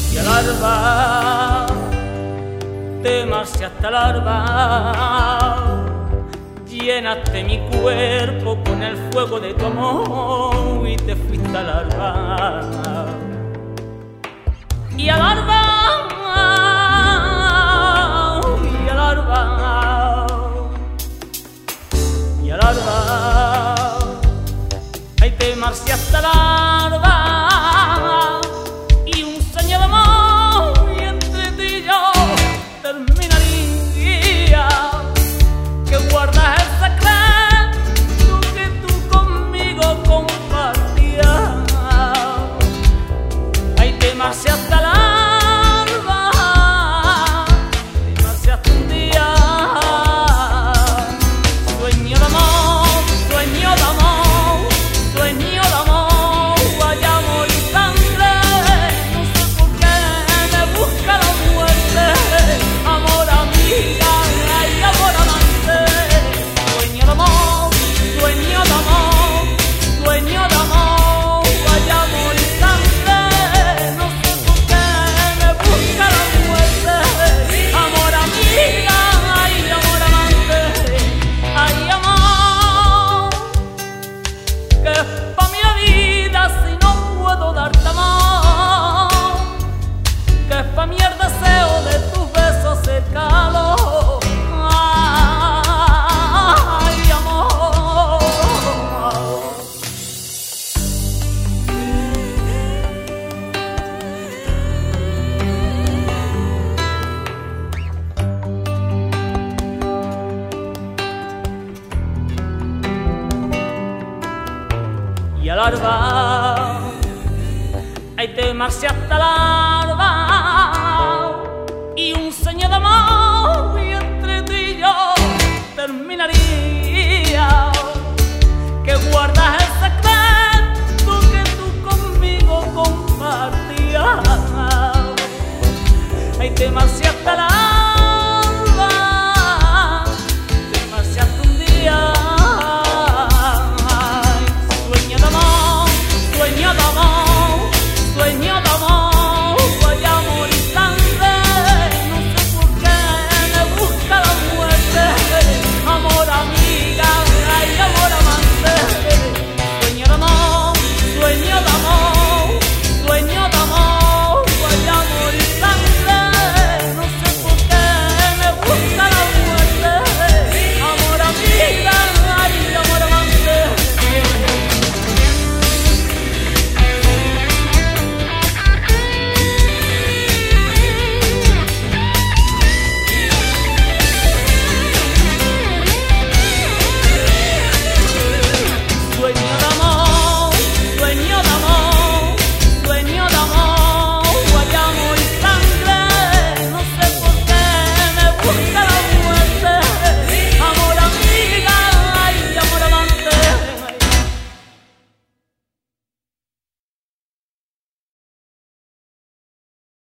Y al alba te marchaste al alba, llenaste mi cuerpo con el fuego de tu amor y te fuiste al alba. Y al alba, y al alba, y al alba, ahí te marchaste al alba. Demasiado al alba, demasiado un día. Sueño de amor, sueño de amor, sueño de amor. Hay amor y sangre, no sé por qué me busca la muerte. Amor amiga, hay amor amante. Sueño de amor, sueño de amor, sueño de amor. Y al alba, ahí te marchaste al alba, y un sueño de amor y entre tú y yo terminaría. Que guardas el secreto que tú conmigo compartías. Ahí te marchaste